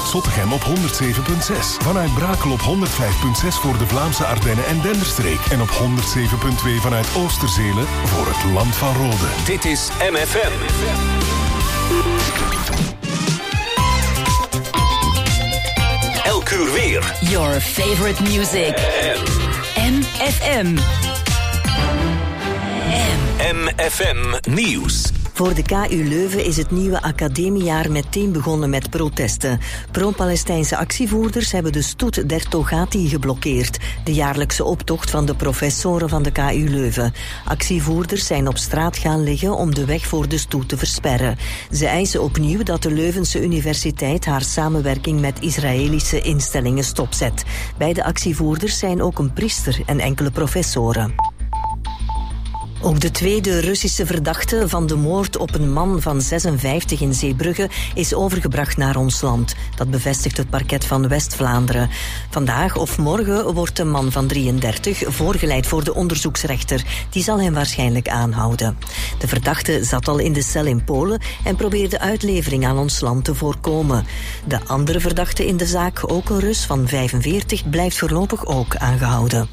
vanuit Zottegem op 107.6. Vanuit Brakel op 105.6 voor de Vlaamse Ardennen en Denderstreek. En op 107.2 vanuit Oosterzelen voor het Land van Rode. Dit is MFM. Elk uur weer. Your favorite music. MFM. MFM Nieuws. Voor de KU Leuven is het nieuwe academiejaar meteen begonnen met protesten. Pro-Palestijnse actievoerders hebben de stoet der Togati geblokkeerd, de jaarlijkse optocht van de professoren van de KU Leuven. Actievoerders zijn op straat gaan liggen om de weg voor de stoet te versperren. Ze eisen opnieuw dat de Leuvense Universiteit haar samenwerking met Israëlische instellingen stopzet. Bij de actievoerders zijn ook een priester en enkele professoren. Ook de tweede Russische verdachte van de moord op een man van 56 in Zeebrugge is overgebracht naar ons land. Dat bevestigt het parket van West-Vlaanderen. Vandaag of morgen wordt de man van 33 voorgeleid voor de onderzoeksrechter. Die zal hem waarschijnlijk aanhouden. De verdachte zat al in de cel in Polen en probeerde uitlevering aan ons land te voorkomen. De andere verdachte in de zaak, ook een Rus van 45, blijft voorlopig ook aangehouden.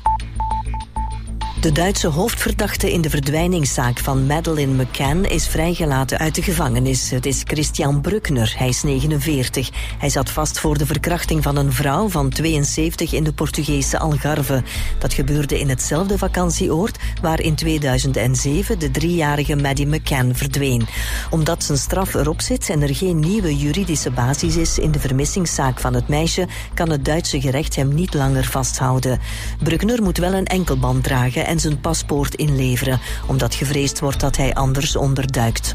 De Duitse hoofdverdachte in de verdwijningszaak van Madeleine McCann is vrijgelaten uit de gevangenis. Het is Christian Bruckner, hij is 49. Hij zat vast voor de verkrachting van een vrouw van 72 in de Portugese Algarve. Dat gebeurde in hetzelfde vakantieoord waar in 2007 de 3-jarige Maddie McCann verdween. Omdat zijn straf erop zit en er geen nieuwe juridische basis is in de vermissingszaak van het meisje, kan het Duitse gerecht hem niet langer vasthouden. Bruckner moet wel een enkelband dragen en zijn paspoort inleveren, omdat gevreesd wordt dat hij anders onderduikt.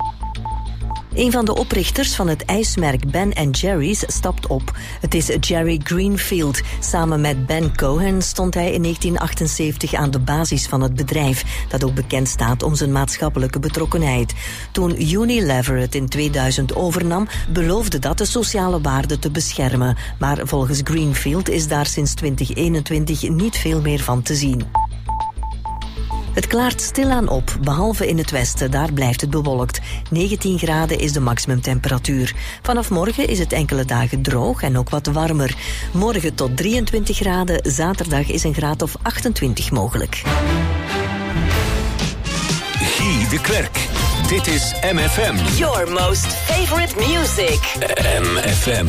Een van de oprichters van het ijsmerk Ben & Jerry's stapt op. Het is Jerry Greenfield. Samen met Ben Cohen stond hij in 1978 aan de basis van het bedrijf, dat ook bekend staat om zijn maatschappelijke betrokkenheid. Toen Unilever het in 2000 overnam, beloofde dat de sociale waarden te beschermen. Maar volgens Greenfield is daar sinds 2021 niet veel meer van te zien. Het klaart stilaan op, behalve in het westen, daar blijft het bewolkt. 19 graden is de maximumtemperatuur. Vanaf morgen is het enkele dagen droog en ook wat warmer. Morgen tot 23 graden, zaterdag is een graad of 28 mogelijk. Guy de Klerk. Dit is MFM. Your most favorite music. MFM.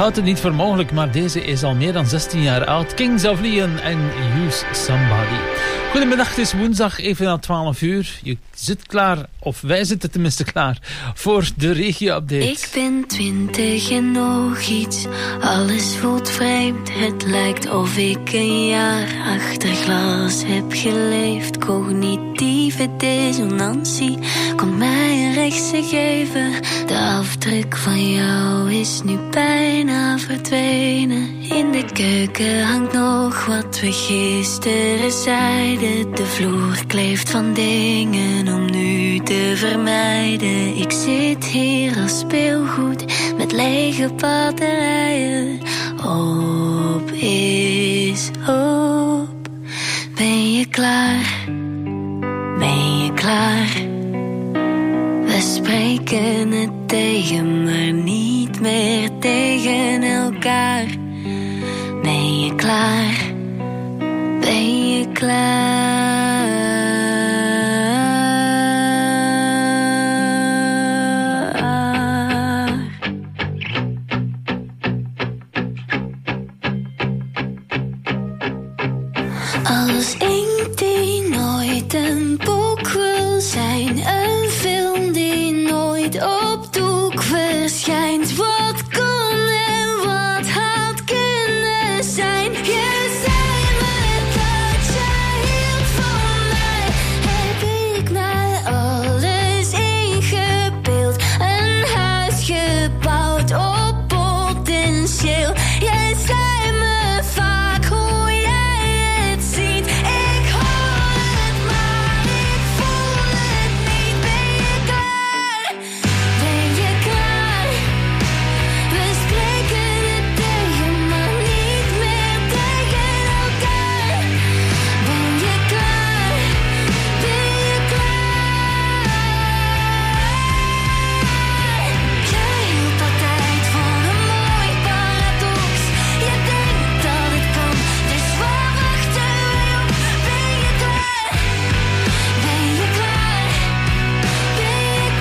houdt het niet voor mogelijk, maar deze is al meer dan 16 jaar oud. Kings of Leon en Use Somebody. Goedemiddag, het is woensdag, even na 12 uur. Je zit klaar, of wij zitten tenminste klaar, voor de regio-update. Ik ben 20 en nog iets, alles voelt vreemd. Het lijkt of ik een jaar achter glas heb geleefd. Cognitieve dissonantie komt mij een rechtse geven. De afdruk van jou is nu bijna verdwenen. In de keuken hangt nog wat we gisteren zeiden. De vloer kleeft van dingen om nu te vermijden. Ik zit hier als speelgoed met lege batterijen. Op is op. Ben je klaar? Ben je klaar? We spreken het tegen, maar niet meer tegen elkaar. Ben je klaar? Ben je klaar? Als inkt die nooit een boek wil zijn, een film die nooit op doek verschijnt. Wat kon en wat had kunnen zijn? Je zei me dat jij hield van mij. Heb ik mij alles ingebeeld? Een huis gebouwd op potentieel. Jij zei me vaak hoe jij het ziet. Ik hoor het, maar ik voel het niet. Ben je klaar? Ben je klaar? We spreken het tegen, maar niet meer tegen elkaar. Ben je klaar? Ben je klaar? Jij hield altijd van een mooi paradox. Je denkt dat het kan, dus waar wachten we op? Ben je klaar? Ben je klaar? Ben je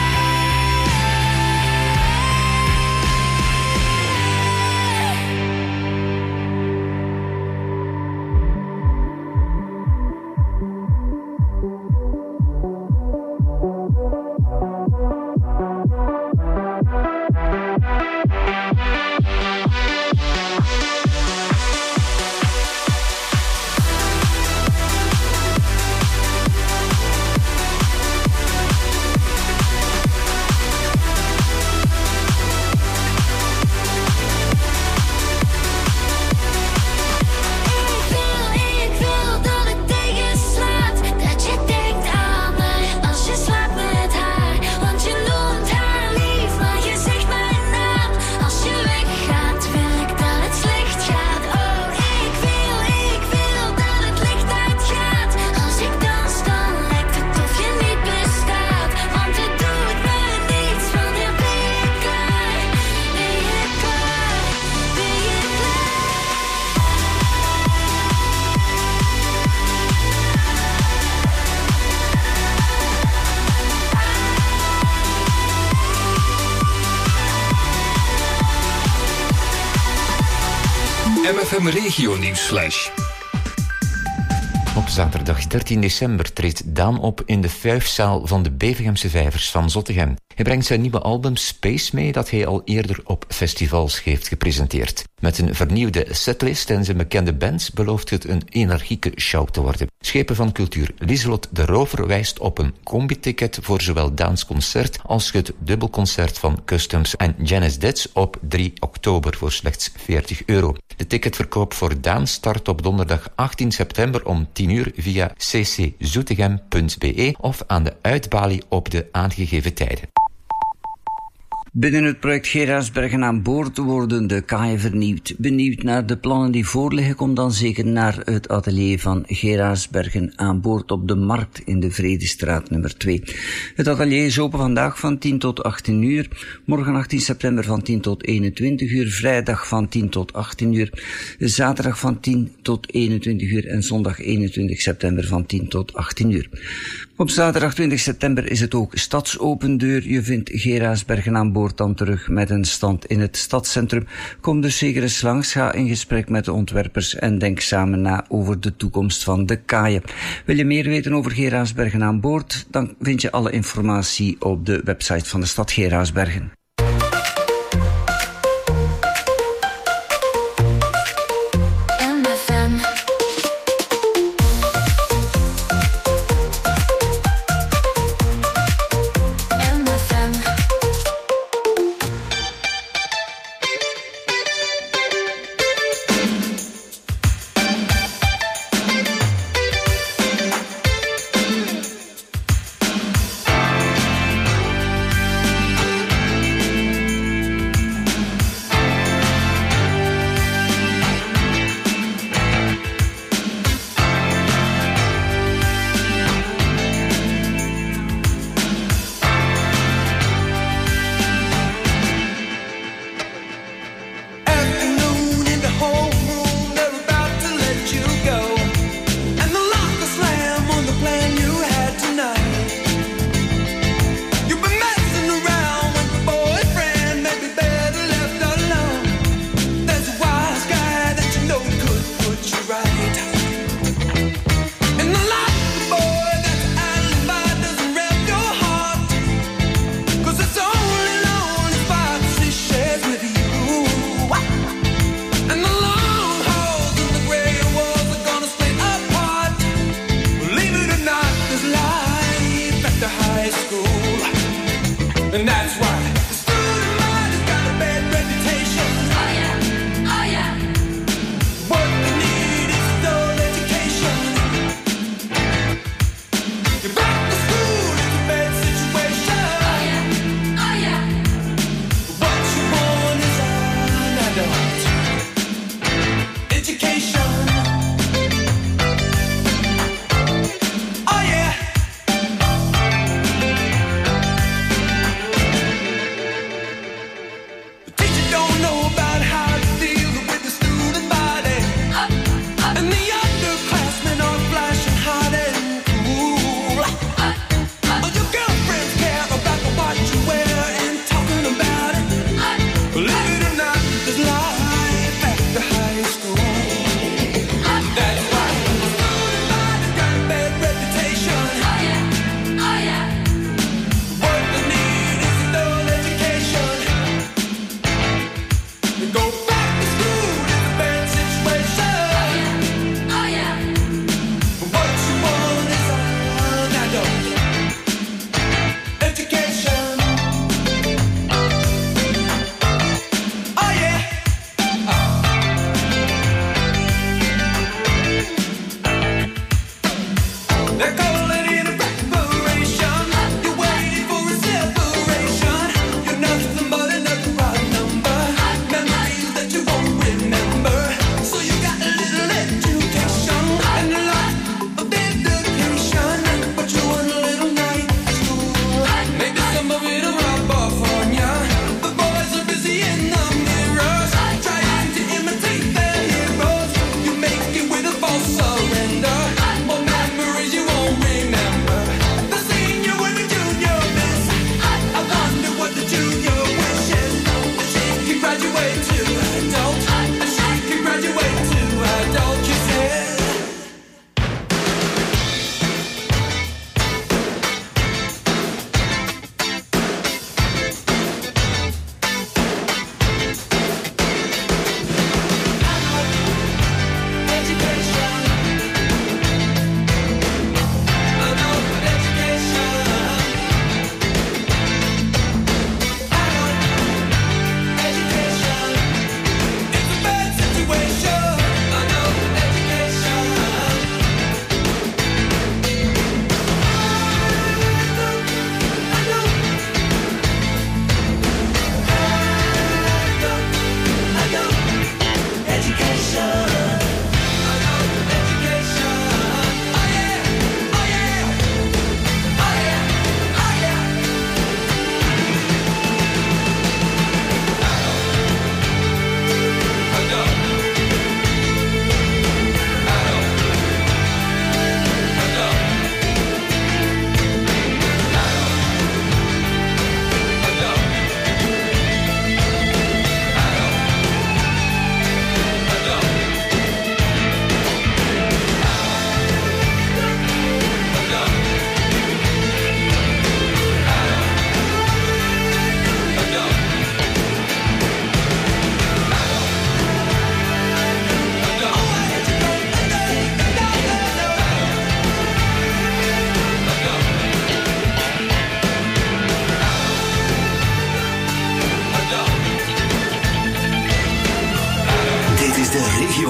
Ik wil dat het tegenslaat. Dat je denkt aan mij als je slaapt met haar. Want je noemt haar lief, maar je zegt mijn naam. Als je weggaat, wil ik dat het slecht gaat. Oh, ik wil dat het licht uitgaat. Als ik dans, dan lijkt het of je niet bestaat. Want het doet me niets, wanneer ben je klaar? Ben je klaar? Ben je klaar? MFM Regio Nieuwsflash. Op zaterdag 13 december treedt Daan op in de Fuifzaal van de Bevegemse Vijvers van Zottegem. Hij brengt zijn nieuwe album Space mee, dat hij al eerder op festivals heeft gepresenteerd. Met een vernieuwde setlist en zijn bekende bands belooft het een energieke show te worden. Schepen van Cultuur Lieselot de Rover wijst op een combi-ticket voor zowel Daans concert als het dubbelconcert van Customs en Janice Dets op 3 oktober voor slechts €40. De ticketverkoop voor Daan start op donderdag 18 september om 10 uur via cczoetegem.be of aan de uitbalie op de aangegeven tijden. Binnen het project Geraardsbergen aan boord worden de kaaien vernieuwd. Benieuwd naar de plannen die voorliggen, kom dan zeker naar het atelier van Geraardsbergen aan boord op de Markt in de Vredestraat nummer 2. Het atelier is open vandaag van 10 tot 18 uur, morgen 18 september van 10 tot 21 uur, vrijdag van 10 tot 18 uur, zaterdag van 10 tot 21 uur en zondag 21 september van 10 tot 18 uur. Op zaterdag 20 september is het ook stadsopendeur. Je vindt Geraardsbergen aan boord Boord dan terug met een stand in het stadscentrum. Kom dus zeker eens langs, ga in gesprek met de ontwerpers en denk samen na over de toekomst van de kaaien. Wil je meer weten over Geraardsbergen aan Boord? Dan vind je alle informatie op de website van de stad Geraardsbergen.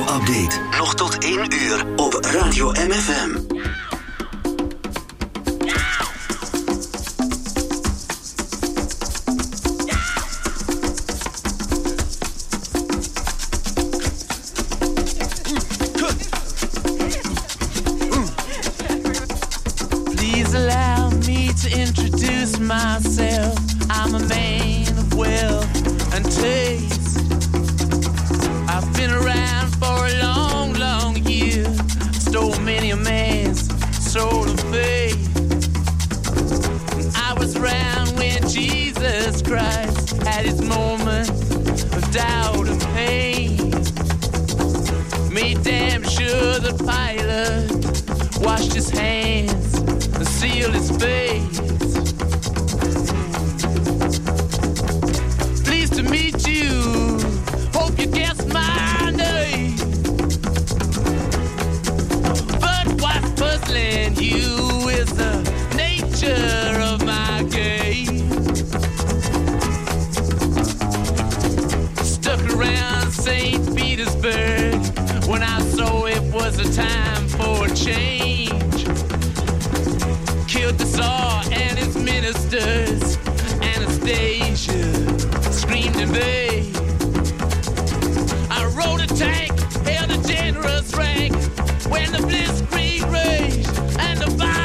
radio-update. Nog tot 1 uur op Radio MFM. Please allow me to introduce myself. I'm a man of wealth and taste. I've been around for a long, long year. Stole many a man's soul of faith. I was around when Jesus Christ had his moment of doubt and pain. Made damn sure the Pilate washed his hands and sealed his face. Pleased to meet you. Hope you guessed my name. But what's puzzling you is the nature of my game. Stuck around St. Petersburg when I saw it was a time for a change. Killed the Tsar and his ministers. Anastasia screamed in vain. I rode a tank, held a generous rank when the blitzkrieg raged and the fire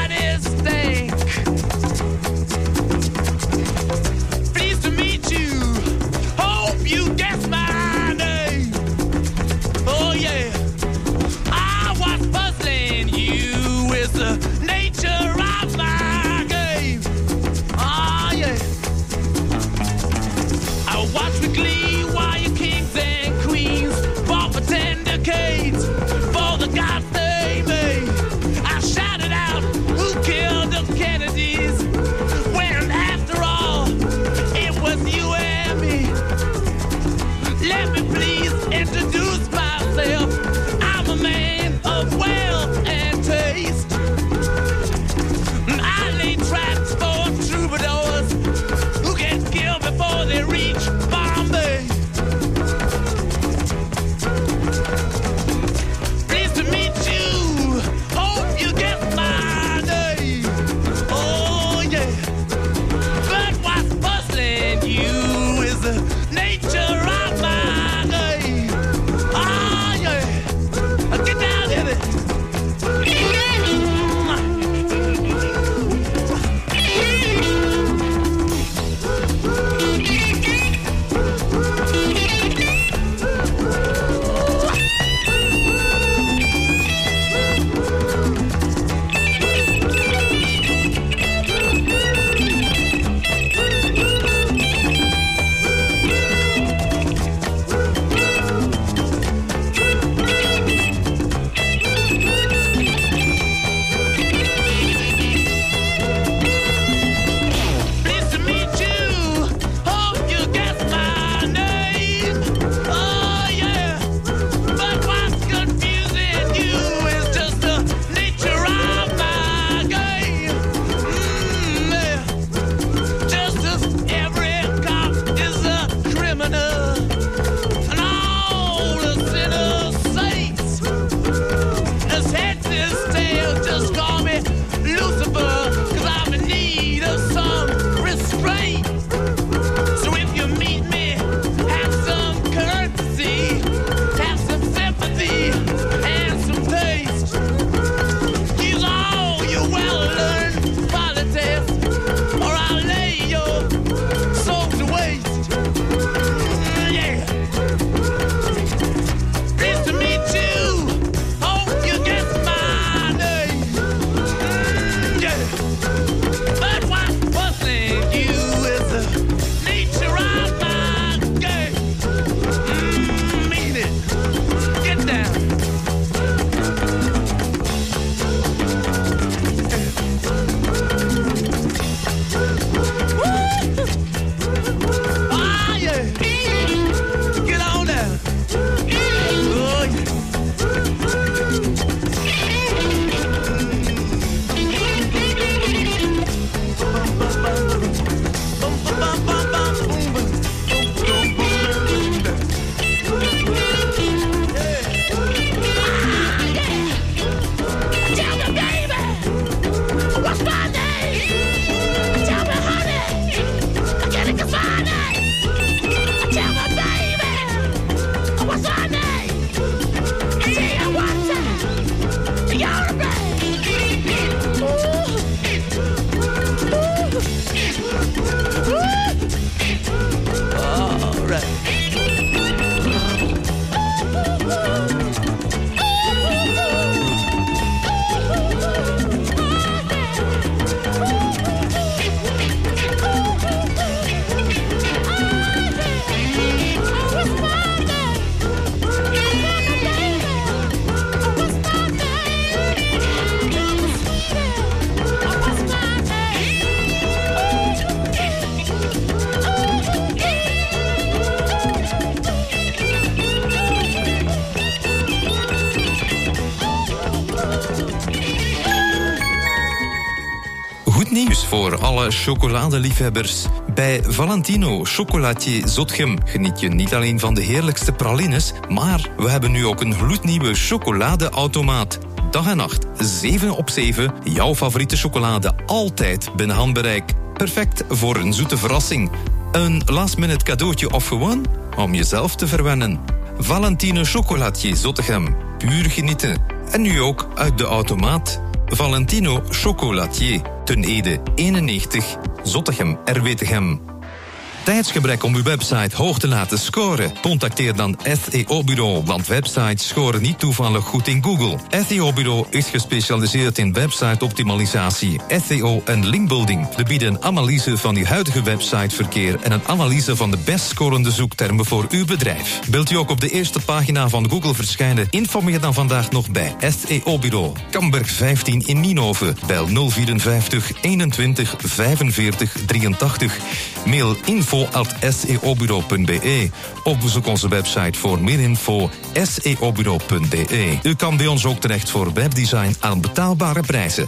Goed nieuws voor alle chocoladeliefhebbers. Bij Valentino Chocolatier Zotgem geniet je niet alleen van de heerlijkste pralines, maar we hebben nu ook een gloednieuwe chocoladeautomaat. Dag en nacht, 7 op 7, jouw favoriete chocolade altijd binnen handbereik. Perfect voor een zoete verrassing. Een last-minute cadeautje of gewoon om jezelf te verwennen. Valentino Chocolatier Zottegem. Puur genieten. En nu ook uit de automaat. Valentino Chocolatier. Ten Ede 91. Zottegem Erwetegem. Tijdsgebrek om uw website hoog te laten scoren? Contacteer dan SEO-bureau, want websites scoren niet toevallig goed in Google. SEO-bureau is gespecialiseerd in website-optimalisatie, SEO en linkbuilding. We bieden een analyse van uw huidige websiteverkeer en een analyse van de best scorende zoektermen voor uw bedrijf. Wilt u ook op de eerste pagina van Google verschijnen? Informeer dan vandaag nog bij SEO-bureau. Kamberg 15 in Nienhoven. Bel 054 21 45 83. Mail info@seobureau.be of bezoek onze website voor meer info seobureau.be. U kan bij ons ook terecht voor webdesign aan betaalbare prijzen.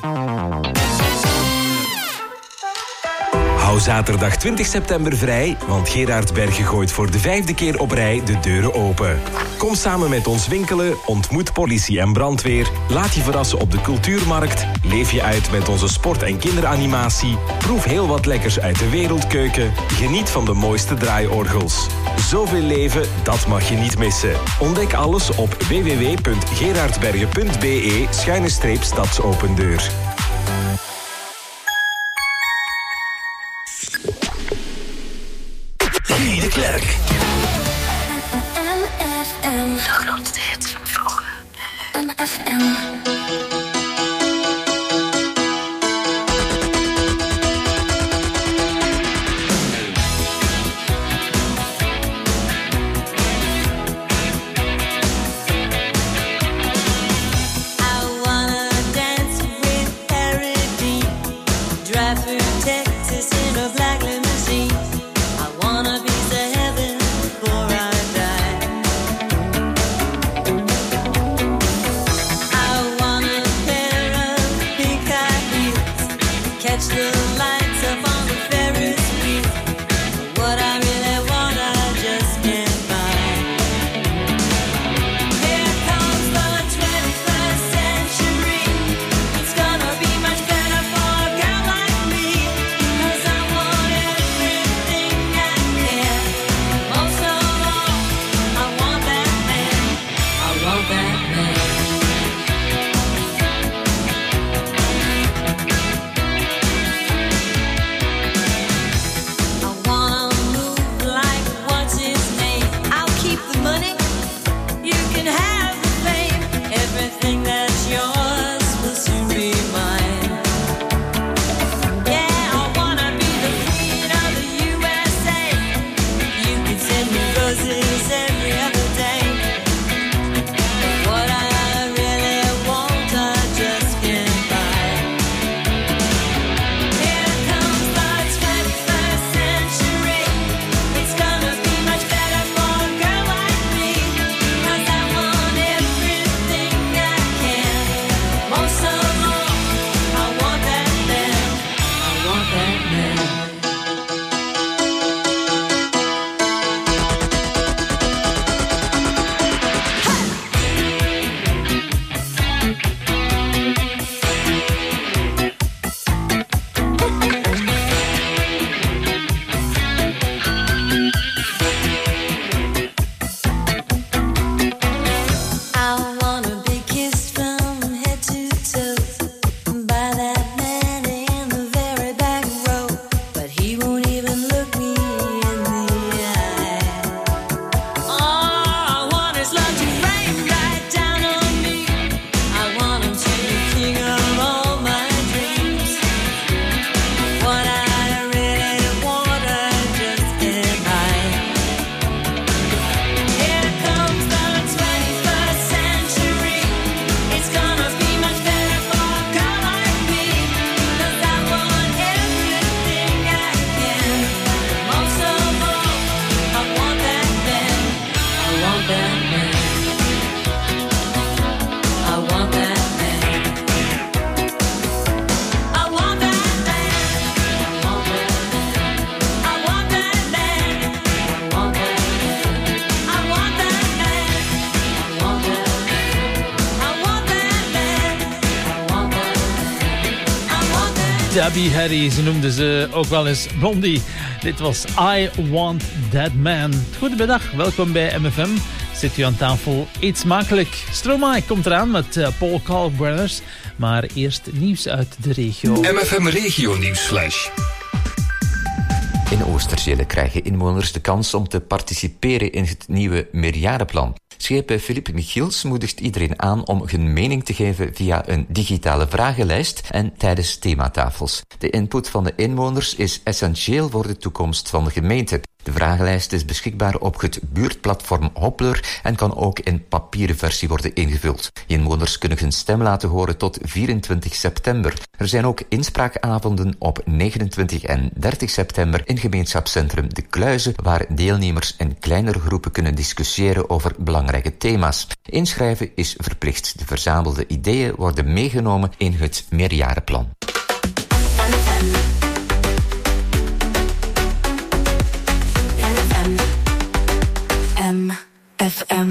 Hou zaterdag 20 september vrij, want Gerard Bergen gooit voor de 5e keer op rij de deuren open. Kom samen met ons winkelen, ontmoet politie en brandweer, laat je verrassen op de cultuurmarkt, leef je uit met onze sport- en kinderanimatie, proef heel wat lekkers uit de wereldkeuken, geniet van de mooiste draaiorgels. Zoveel leven, dat mag je niet missen. Ontdek alles op www.gerardbergen.be/stadsopendeur. Guy de Klerk. MFM. De grootste hits van vroeger. MFM. I Debbie Harry, ze noemden ze ook wel eens Blondie. Dit was I Want That Man. Goedemiddag, welkom bij MFM. Zit u aan tafel? Eet smakelijk. Stromae komt eraan met Paul Kalkbrenners. Maar eerst nieuws uit de regio. MFM Regio Nieuwsflash. In Oosterzele krijgen inwoners de kans om te participeren in het nieuwe meerjarenplan. Schepen Philippe Michiels moedigt iedereen aan om hun mening te geven via een digitale vragenlijst en tijdens thematafels. De input van de inwoners is essentieel voor de toekomst van de gemeente. De vragenlijst is beschikbaar op het buurtplatform Hoppler en kan ook in papieren versie worden ingevuld. Inwoners kunnen hun stem laten horen tot 24 september. Er zijn ook inspraakavonden op 29 en 30 september in gemeenschapscentrum De Kluizen, waar deelnemers in kleinere groepen kunnen discussiëren over belangrijke thema's. Inschrijven is verplicht. De verzamelde ideeën worden meegenomen in het meerjarenplan. FM.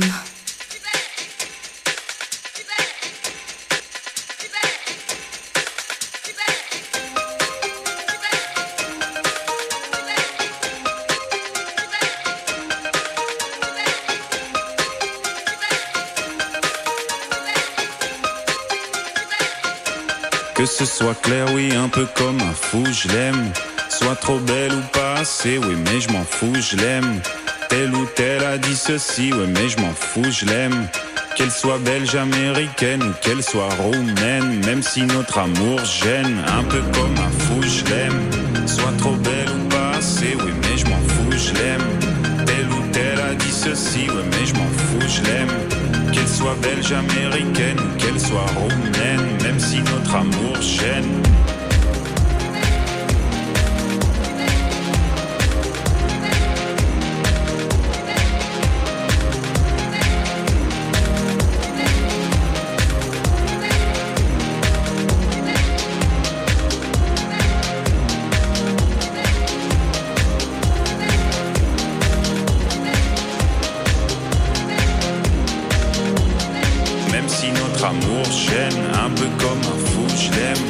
Que ce soit clair, oui, un peu comme un fou, je l'aime. Soit trop belle ou pas assez, oui, mais je m'en fous, je l'aime. Telle ou telle a dit ceci, ouais, mais je m'en fous, je l'aime. Qu'elle soit belge, américaine ou qu'elle soit roumaine, même si notre amour gêne, un peu comme un fou, je l'aime. Soit trop belle ou pas assez, oui, mais je m'en fous, je l'aime. Telle ou telle a dit ceci, ouais, mais je m'en fous, je l'aime. Qu'elle soit belge, américaine ou qu'elle soit roumaine, même si notre amour gêne. Amour gêne, un peu comme un fou, je l'aime.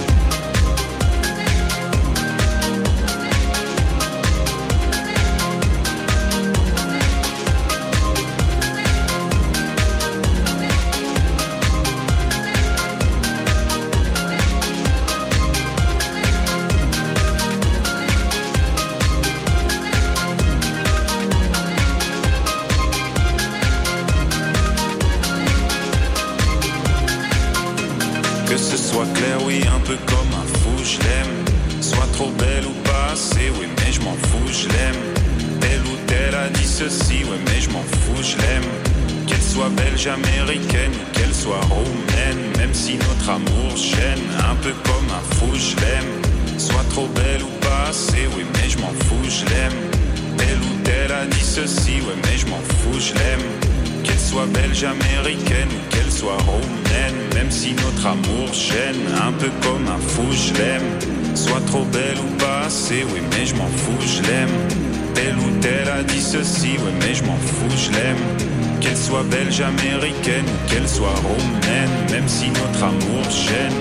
Que ce soit clair, oui, un peu comme un fou, je l'aime. Soit trop belle ou pas assez, oui, mais je m'en fous, je l'aime. Telle ou telle a dit ceci, oui, mais je m'en fous, je l'aime. Qu'elle soit belge, américaine ou qu'elle soit roumaine, même si notre amour gêne, un peu comme un fou, je l'aime. Soit trop belle ou pas assez, oui, mais je m'en fous, je l'aime. Telle ou telle a dit ceci, oui, mais je m'en fous, je l'aime. Qu'elle soit belge, américaine ou qu'elle soit roumaine, même si notre amour gêne, un peu comme un fou, je l'aime. Soit trop belle ou pas assez, oui, mais je m'en fous, je l'aime. Telle ou telle a dit ceci, oui, mais je m'en fous, je l'aime. Qu'elle soit belge, américaine ou qu'elle soit roumaine, même si notre amour gêne.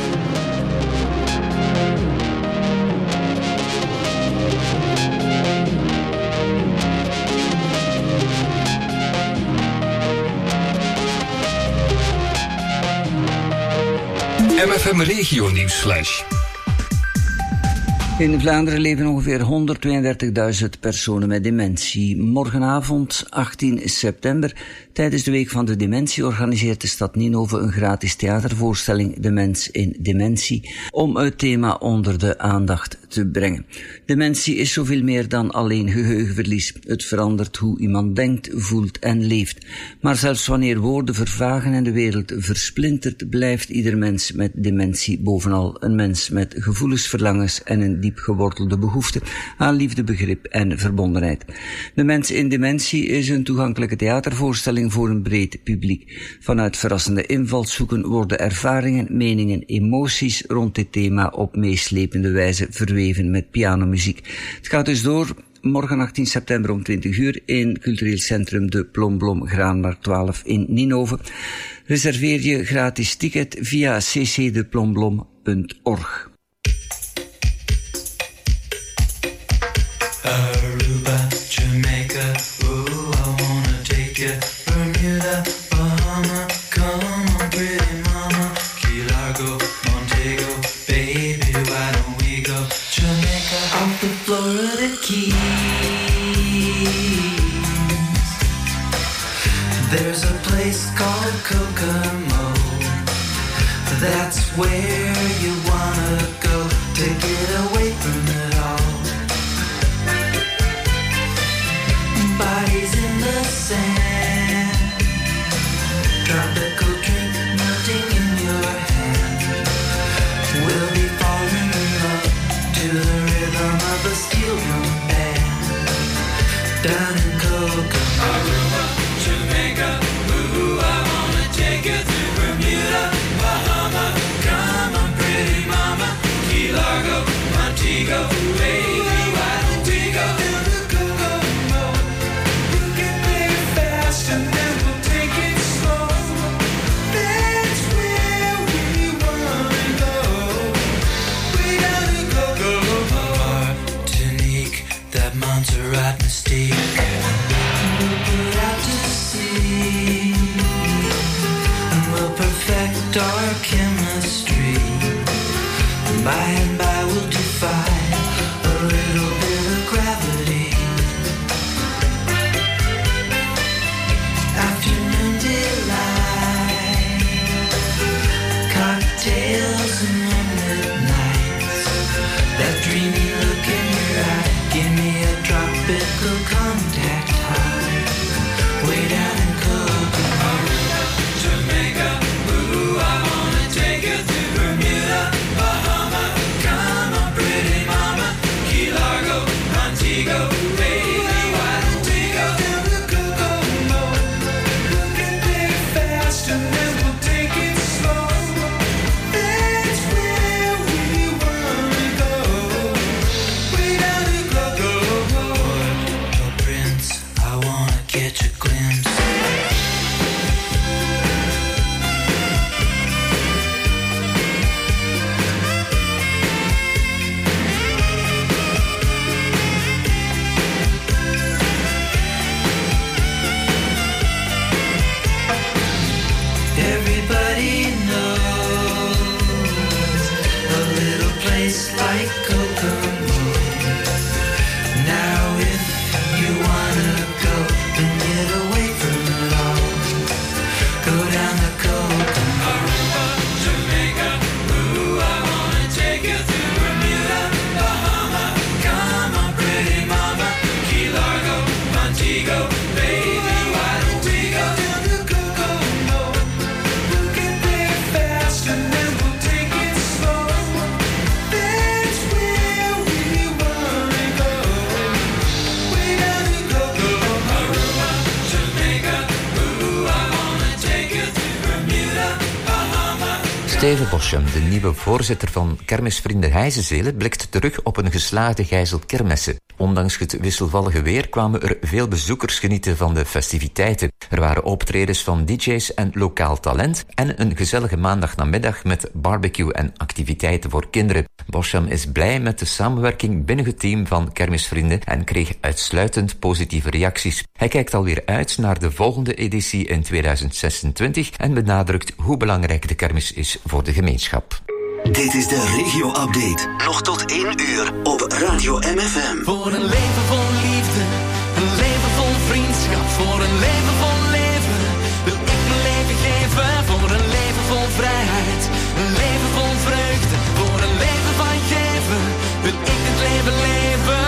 MFM Regio Nieuwsflash. In Vlaanderen leven ongeveer 132.000 personen met dementie. Morgenavond, 18 september, tijdens de Week van de Dementie, organiseert de stad Ninove een gratis theatervoorstelling De Mens in Dementie, om het thema onder de aandacht te brengen. Dementie is zoveel meer dan alleen geheugenverlies. Het verandert hoe iemand denkt, voelt en leeft. Maar zelfs wanneer woorden vervagen en de wereld versplintert, blijft ieder mens met dementie bovenal een mens met gevoelens, verlangens en een diep gewortelde behoefte aan liefde, begrip en verbondenheid. De Mens in Dementie is een toegankelijke theatervoorstelling voor een breed publiek. Vanuit verrassende invalshoeken worden ervaringen, meningen, emoties rond dit thema op meeslepende wijze verweven met pianomuziek. Het gaat dus door morgen 18 september om 20 uur in cultureel centrum De Plomblom, Graanmarkt 12 in Ninove. Reserveer je gratis ticket via ccdeplomblom.org. Aruba, Jamaica, ooh, I wanna take you. Bermuda, Bahama, come on, pretty mama. Key Largo, Montego, baby, why don't we go? Jamaica, off the Florida Keys. There's a place called Kokomo. That's where you wanna go to get away from it all. Bodies in the sand, tropical drink melting in your hand. We'll be falling in love to the rhythm of a steel drum band. Down in Kokomo, Aruba, Jamaica, ooh, I wanna take you to Bermuda, Bahama, come on, pretty mama. Key Largo, Montego, baby, why don't we go? We'll get there fast and then we'll take it slow. That's where we wanna go. We gotta go. Martinique, that Montserrat mystique. We'll put out to sea and we'll perfect our chemistry. By and by we'll defy a little bit of gravity. Afternoon delight, cocktails and moonlit nights. That dreamy look in your eye, give me a tropical contact high. Way down in Kokomo, Jamaica, ooh, I wanna take you to Bermuda, Bahama, come on, pretty mama. Key Largo, Montego, baby, why don't we go down to Kokomo? We'll get there fast and then we'll take it slow. That's where we wanna go. Way down to Kokomo. Port Prince, I wanna catch a glimpse. Everybody knows a little place like Kokomo. Now if you wanna go and get away from it all, go down the Kokomo. Aruba, Jamaica, ooh, I wanna take you to Bermuda, Bahama, come on, pretty mama. Key Largo, Montego, baby, why don't we go down to Kokomo? We'll get there fast and then we'll take it slow. That's where we wanna go. Way down to Kokomo. Aruba, Jamaica, ooh, I wanna take you to Bermuda, Bahama. Steven Boschem, de nieuwe voorzitter van Kermisvrienden Heizenzelen, blikt terug op een geslaagde gijzelkermessen. Ondanks het wisselvallige weer kwamen er veel bezoekers genieten van de festiviteiten. Er waren optredens van DJ's en lokaal talent en een gezellige maandagnamiddag met barbecue en activiteiten voor kinderen. Boschem is blij met de samenwerking binnen het team van Kermisvrienden en kreeg uitsluitend positieve reacties. Hij kijkt alweer uit naar de volgende editie in 2026 en benadrukt hoe belangrijk de kermis is voor de gemeenschap. Dit is de regio-update. Nog tot 1 uur op Radio MFM. Voor een leven vol liefde, een leven vol vriendschap. Voor een leven vol leven wil ik mijn leven geven. Voor een leven vol vrijheid, een leven vol vreugde. Voor een leven van geven wil ik het leven leven.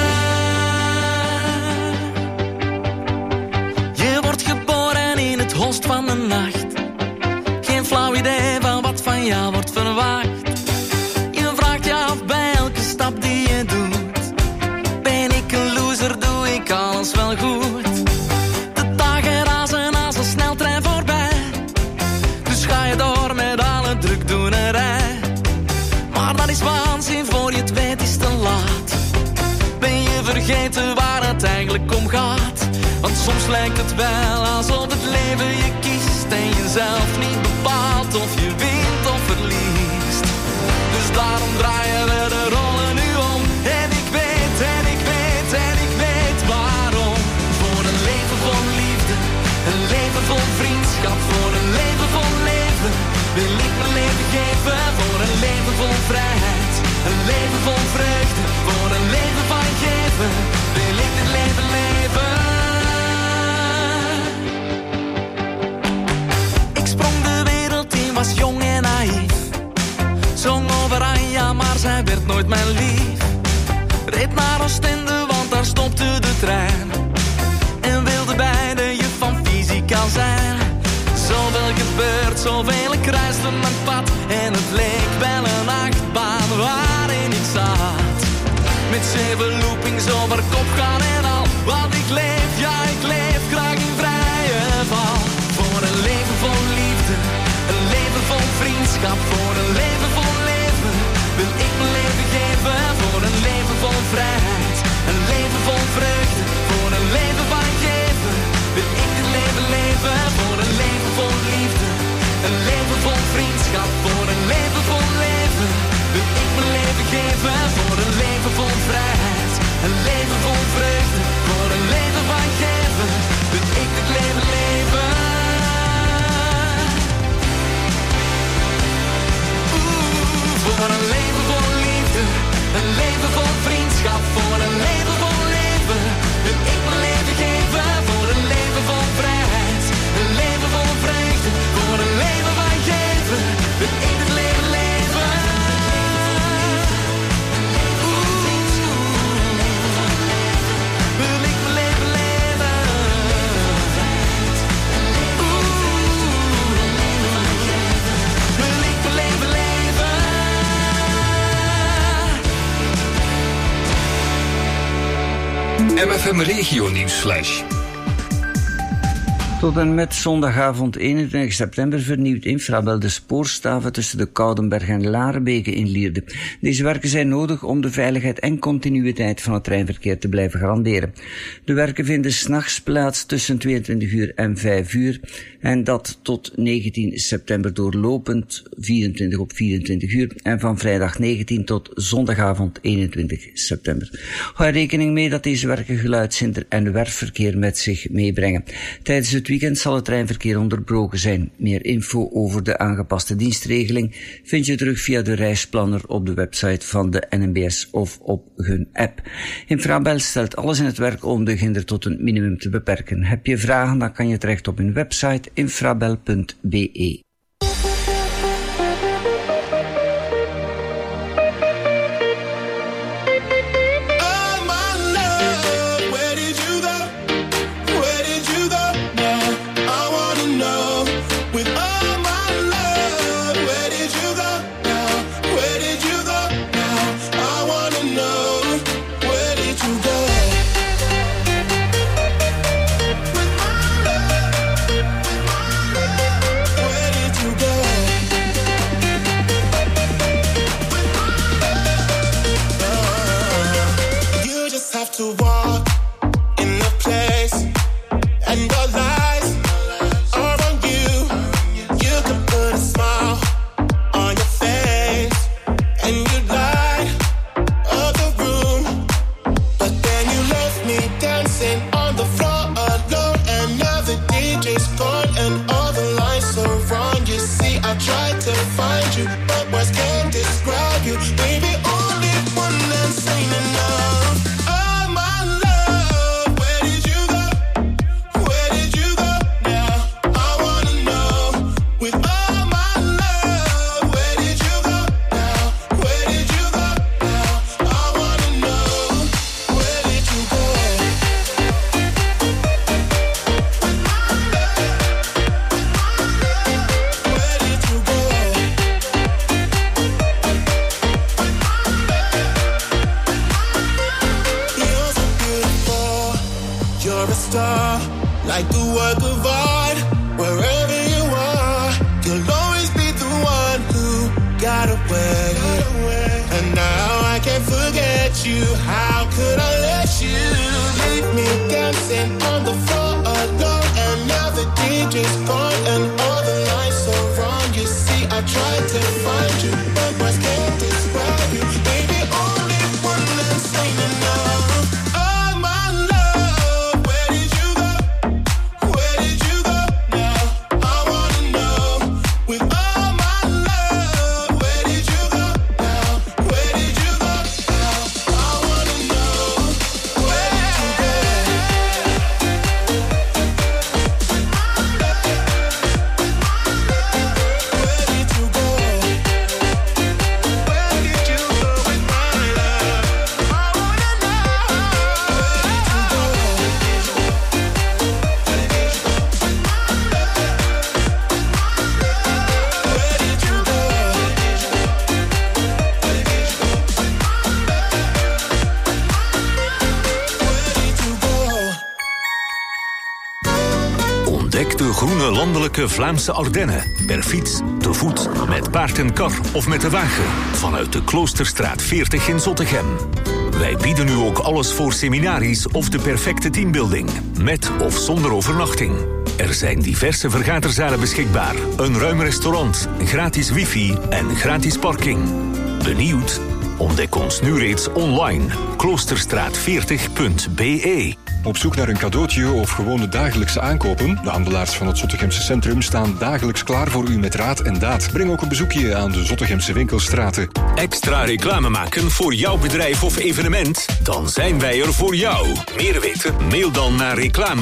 Je wordt geboren in het holst van de nacht. Geen flauw idee van wat van jou wordt verwacht. Je vraagt je af bij elke stap die je doet. Ben ik een loser, doe ik alles wel goed? De dagen razen als een sneltrein voorbij. Dus ga je door met alle drukdoenerij. Maar dat is waanzin, voor je het weet is te laat. Ben je vergeten waar het eigenlijk om gaat? Want soms lijkt het wel alsof het leven je kiest en je zelf niet bepaalt of je wint of verliest. Dus daarom draaien we de rollen nu om. En ik weet, en ik weet, wil ik mijn leven geven voor een leven vol vrijheid. Een leven vol vreugde, voor een leven van geven, wil ik dit leven leven. Ik sprong de wereld in, was jong en naïef. Zong over Anja, maar zij werd nooit mijn lief. Reed naar Oostende, want daar stopte de trein. En wilde bij de juf van fysica zijn. Zoveel gebeurt, zoveel ik kruiste mijn pad. En het leek wel een achtbaan waarin ik zat. Met 7 loopings over kop gaan en al. Want ik leef, ja ik leef graag in vrije val. Voor een leven vol liefde, een leven vol vriendschap. Voor een leven vol leven, wil ik mijn leven geven. Voor een leven vol vrijheid, een leven vol vreugde. Voor een leven van geven, wil ik dit leven leven. Voor een leven vol liefde, een leven vol vriendschap. Voor een leven vol leven, wil ik mijn leven geven. Voor een leven vol vrijheid, een leven vol vreugde. Voor een leven van geven, wil ik dit leven leven. Voor een leven vol liefde, een leven vol vriendschap. Voor een leven vol leven, wil ik mijn leven geven. Voor een leven vol vrijheid, een leven vol vreugde. Voor een leven van geven, wil ik het leven leven. Wil ik mijn leven leven. Wil ik mijn leven leven. MFM Regio Nieuwsflash. Tot en met zondagavond 21 september vernieuwt Infrabel de spoorstaven tussen de Koudenberg en Larebeke in Lierde. Deze werken zijn nodig om de veiligheid en continuïteit van het treinverkeer te blijven garanderen. De werken vinden 's nachts plaats tussen 22 uur en 5 uur en dat tot 19 september doorlopend 24 op 24 uur en van vrijdag 19 tot zondagavond 21 september. Hou er rekening mee dat deze werken geluidshinder en werfverkeer met zich meebrengen. Tijdens het weekend zal het treinverkeer onderbroken zijn. Meer info over de aangepaste dienstregeling vind je terug via de reisplanner op de website van de NMBS of op hun app. Infrabel stelt alles in het werk om de hinder tot een minimum te beperken. Heb je vragen, dan kan je terecht op hun website infrabel.be. To walk in the place and the lights are on you. You can put a smile on your face and you light up the room, but then you left me dancing on the floor alone, and now the DJ's gone and all the lights are wrong. You see, I tried to find you, but words can't describe you, baby. Only one that's ain't enough. Like the work of art, wherever you are, you'll always be the one who got away. And now I can't forget you. How could I let you leave me dancing on the floor alone? And now the DJ's gone and all the lights are wrong. You see, I tried to find you, but words can't describe you, baby. Only one that's ain't enough. With all my lange landelijke Vlaamse Ardennen. Per fiets, te voet, met paard en kar of met de wagen. Vanuit de Kloosterstraat 40 in Zottegem. Wij bieden u ook alles voor seminaries of de perfecte teambuilding. Met of zonder overnachting. Er zijn diverse vergaderzalen beschikbaar. Een ruim restaurant, gratis wifi en gratis parking. Benieuwd? Ontdek ons nu reeds online. Kloosterstraat40.be. Op zoek naar een cadeautje of gewoon de dagelijkse aankopen? De handelaars van het Zottegemse centrum staan dagelijks klaar voor u met raad en daad. Breng ook een bezoekje aan de Zottegemse winkelstraten. Extra reclame maken voor jouw bedrijf of evenement? Dan zijn wij er voor jou. Meer weten? Mail dan naar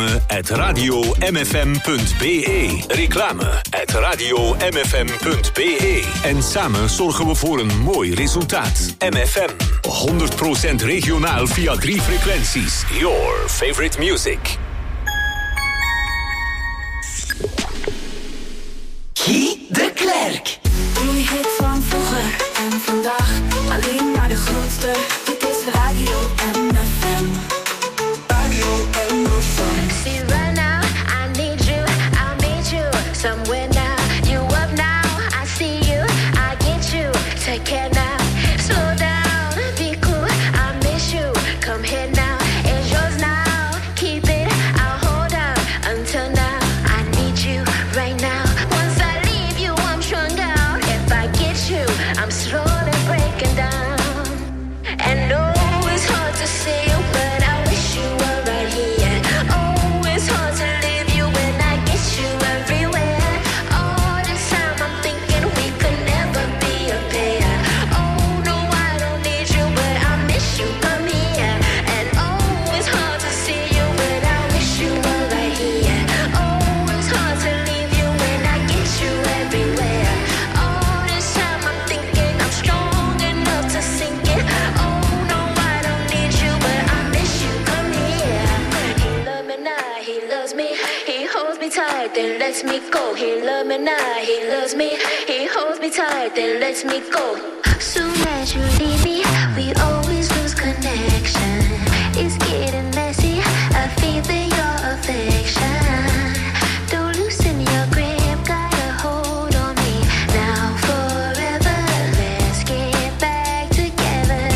reclame@radiomfm.be. Reclame@radiomfm.be. En samen zorgen we voor een mooi resultaat. MFM. 100% regionaal via 3 frequenties. Your favorite music. Guy de Klerk. Doe hit van vroeger en vandaag. Alleen maar de grootste. Dit is Radio MFM. Radio MFM. See right now, I need you, I'll meet you somewhere now. You up now, I see you, I get you. Take care now, slow down, be cool, I miss you. Come here now, it's yours now. Keep it, I'll hold out until now. I need you right now. Once I leave you, I'm strung out. If I get you, I'm slowly breaking down. And no, it's hard to say you, but I wish you were right here. Oh, it's hard to leave you when I get you everywhere. All the time I'm thinking we could never be a pair. Oh, no, I don't need you, but I miss you, come here. And oh, it's hard to see you, but I wish you were right here. Oh, it's hard to leave you when I get you everywhere. All this time I'm thinking I'm strong enough to sink it. Oh, no, I don't need you, but I miss you, come here. He loves me now, he loves me. He holds me tight, then lets me go. He loves me now, he loves me. He holds me tight, then lets me go. Soon as you leave me, we always lose connection. It's getting messy, I feel your affection. Don't loosen your grip, got a hold on me. Now forever, let's get back together.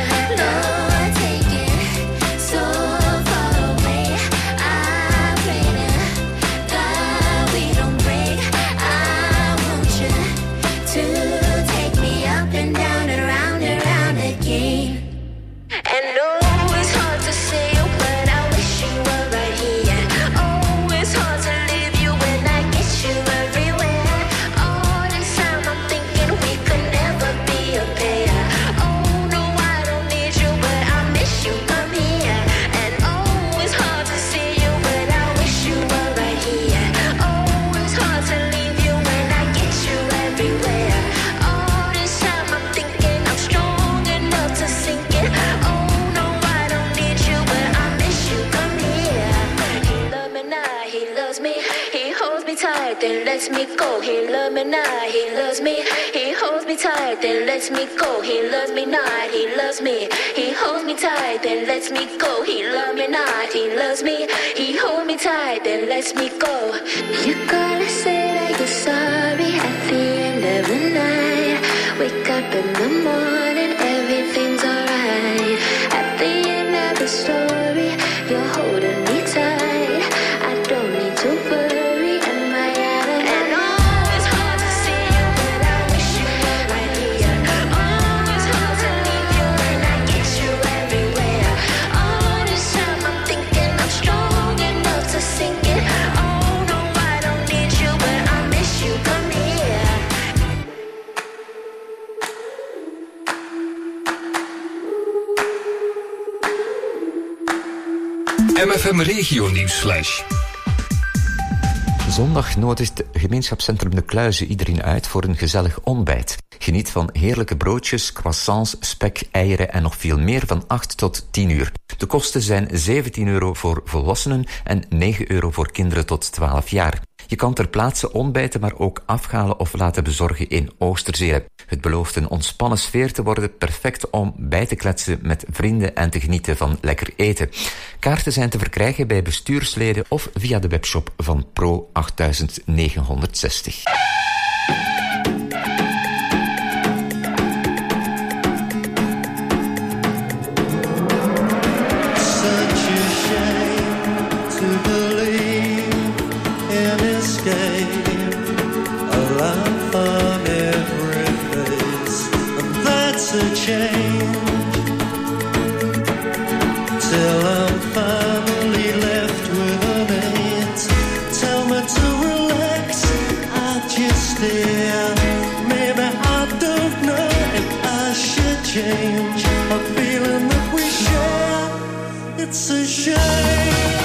Lord, take it so far away. I pray to God we don't break. I want you to take me up and down and round again. And no, it's hard to say you, but I wish you were right here. Oh, it's hard to leave you when I get you everywhere. All this time I'm thinking we could never be a pair. Oh, no, I don't need you, but I miss you, come here. And oh, it's hard to see you, but I wish you were right here. Oh, it's hard to leave you when I get you everywhere. All this time I'm thinking I'm strong enough to sink it. Oh, no, I don't need you, but I miss you, come here. He loves me now, he loves me. He holds me tight, then lets me go. He loves me now, he loves me. He holds me tight, then lets me go. He loves me not, he loves me. He holds me tight, then lets me go. He loves me not, he loves me. He holds me tight, then lets me go. You gotta say that you're sorry at the end of the night. Wake up in the morning, everything's alright. At the end of the story, you're holding me tight. I don't need to worry, am I out of and oh, it's hard to see you, but I wish you were right here. Oh, it's hard to leave you when I get you everywhere. All this time I'm thinking I'm strong enough to sink it. Oh, no, I don't need you, but I miss you, come here. MFM Regio Nieuwsflash. Zondag nodigt gemeenschapscentrum De Kluizen iedereen uit voor een gezellig ontbijt. Geniet van heerlijke broodjes, croissants, spek, eieren en nog veel meer van 8 tot 10 uur. De kosten zijn €17 voor volwassenen en €9 voor kinderen tot 12 jaar. Je kan ter plaatse ontbijten, maar ook afhalen of laten bezorgen in Oosterzele. Het belooft een ontspannen sfeer te worden, perfect om bij te kletsen met vrienden en te genieten van lekker eten. Kaarten zijn te verkrijgen bij bestuursleden of via de webshop van Pro 8960. It's a shame.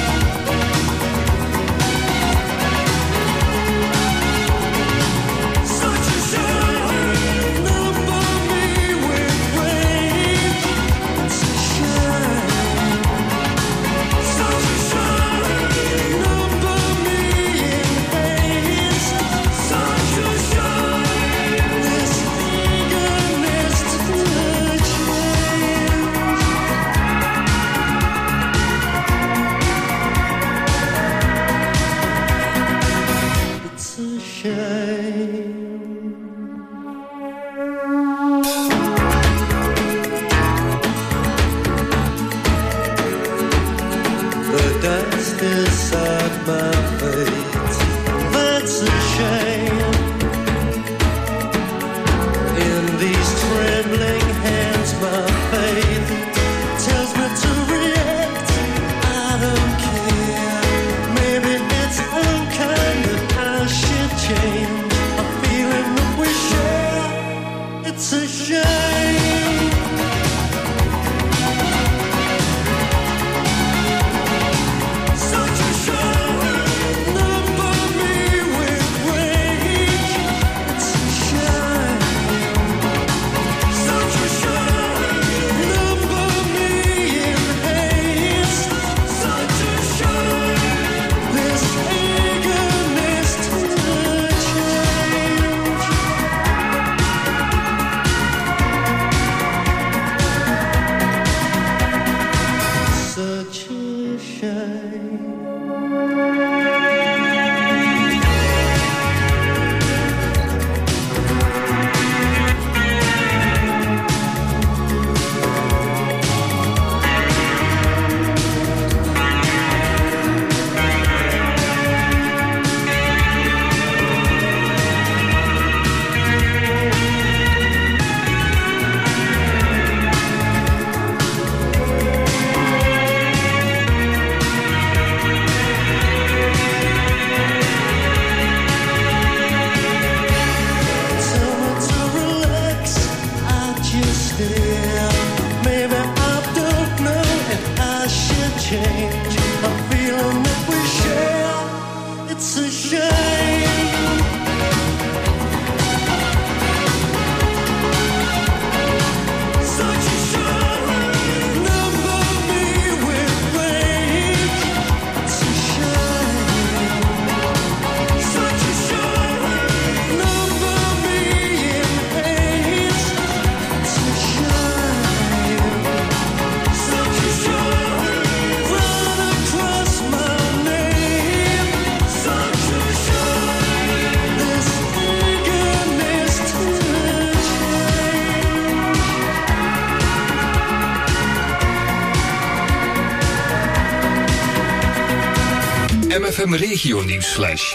MFM Regio Nieuwsflash.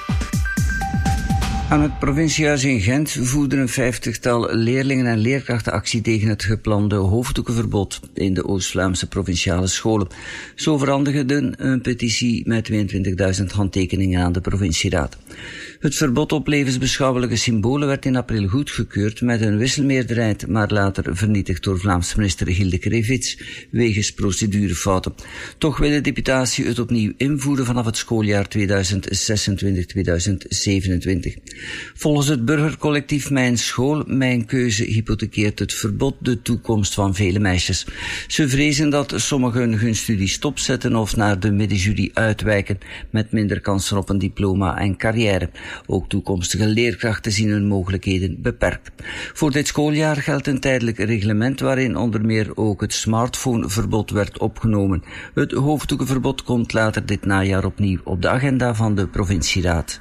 Aan het provinciehuis in Gent voerden een 50-tal leerlingen en leerkrachten actie tegen het geplande hoofddoekenverbod in de Oost-Vlaamse provinciale scholen. Zo overhandigden een petitie met 22.000 handtekeningen aan de provincieraad. Het verbod op levensbeschouwelijke symbolen werd in april goedgekeurd met een wisselmeerderheid, maar later vernietigd door Vlaamse minister Hilde Krevits wegens procedurefouten. Toch wil de deputatie het opnieuw invoeren vanaf het schooljaar 2026-2027. Volgens het burgercollectief Mijn School, Mijn Keuze hypothekeert het verbod de toekomst van vele meisjes. Ze vrezen dat sommigen hun studie stopzetten of naar de middenjury uitwijken met minder kansen op een diploma en carrière. Ook toekomstige leerkrachten zien hun mogelijkheden beperkt. Voor dit schooljaar geldt een tijdelijk reglement waarin onder meer ook het smartphoneverbod werd opgenomen. Het hoofddoekenverbod komt later dit najaar opnieuw op de agenda van de provincieraad.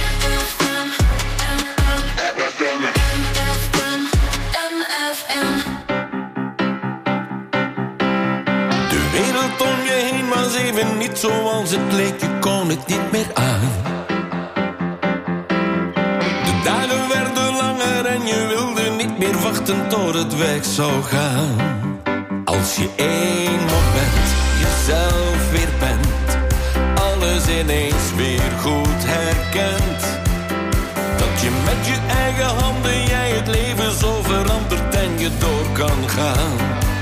De wereld om je heen was even niet zoals het leek, je kon het niet meer aan. De dagen werden langer en je wilde niet meer wachten tot het weg zou gaan. Als je één moment jezelf weer bent, alles ineens weer goed herkent, dat je met je eigen handen jij het leven zo verandert en je door kan gaan.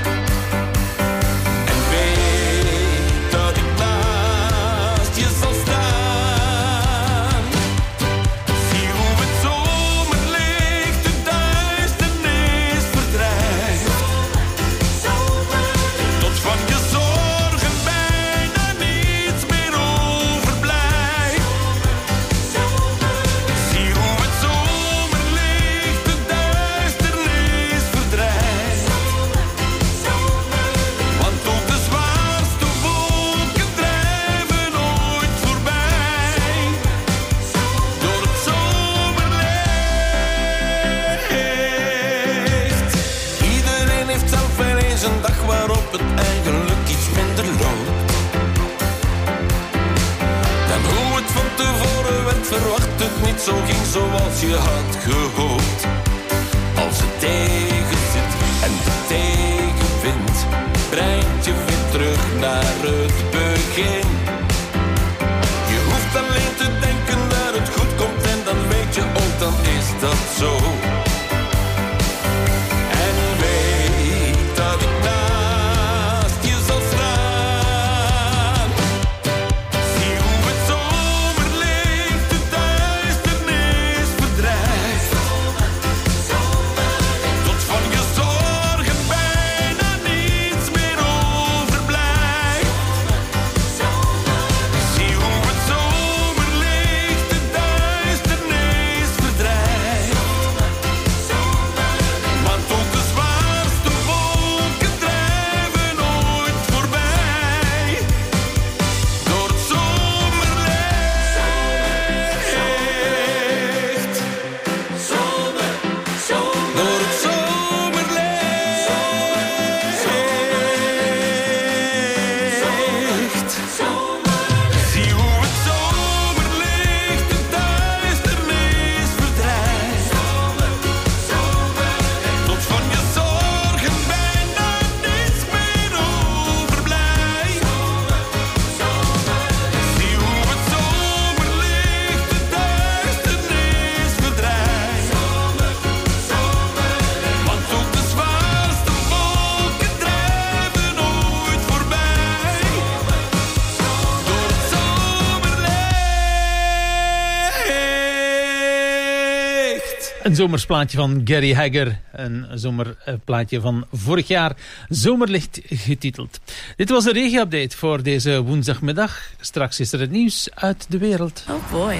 En weet dat ik naast je zal staan. Zie hoe het zomerlicht de duisternis verdrijft. Tot van je zorgen bijna niets meer overblijft. Zie hoe het zomerlicht de duisternis verdrijft. Want ook de zwaarste wolken drijven ooit voorbij. Door het zomerlicht. Iedereen heeft zelf wel eens een dag waarop het eigenlijk iets minder loopt dan hoe het van tevoren werd verwacht. Het niet zo ging zoals je had gehoopt. Als het tegen zit en de tegenwind brengt je weer terug naar het begin. Je hoeft alleen te denken dat het goed komt en dan weet je ook, dan is dat zo. En weet dat ik naast je zal staan. Zie hoe het zomerlicht de duisternis verdrijft. Tot van je zorgen bijna niets meer overblijft. Zie hoe het zomerlicht de duisternis verdrijft. Want ook de zwaarste wolken drijven ooit voorbij. Door het zomerlicht. Door het zomerlicht. Zie hoe het zomerlicht de duisternis verdrijft. Tot van je zorgen bijna niets meer overblijft. Zie hoe het zomerlicht de duisternis verdrijft. Want ook de zwaarste wolken drijven ooit voorbij. Door het zomerlicht. Een zomersplaatje van Gary Hagger. Een zomerplaatje van vorig jaar. Zomerlicht getiteld. Dit was de regio-update voor deze woensdagmiddag. Straks is er het nieuws uit de wereld. Oh boy.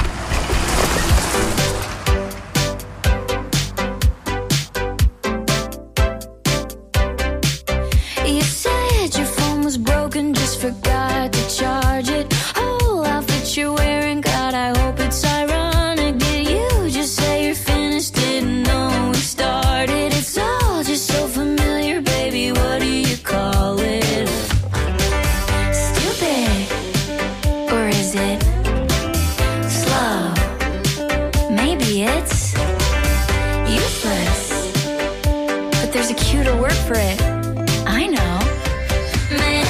You said your phone was broken, just forgot to charge it. Whole outfit you're wearing, God, I hope it's ironic. Did you just say you're finished? Didn't know we started. It's all just so familiar, baby. What do you call it? Stupid, or is it slow? Maybe it's useless, but there's a cuter word for it. I know. Man,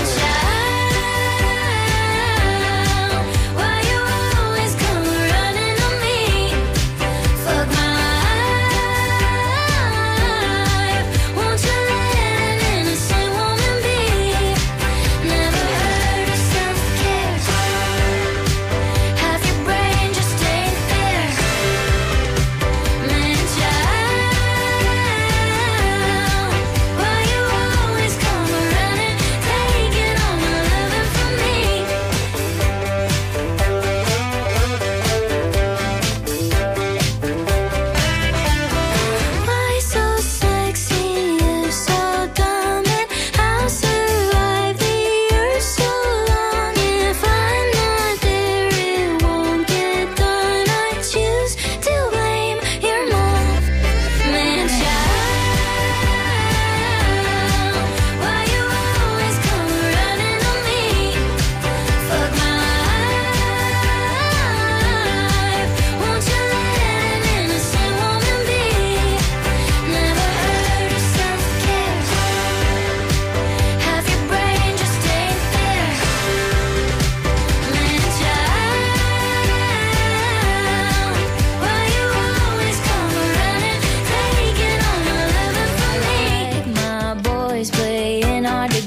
child, why you always come running on me? Fuck my life. Won't you let an innocent woman be? Never heard of self-care. Half your brain just ain't there.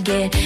get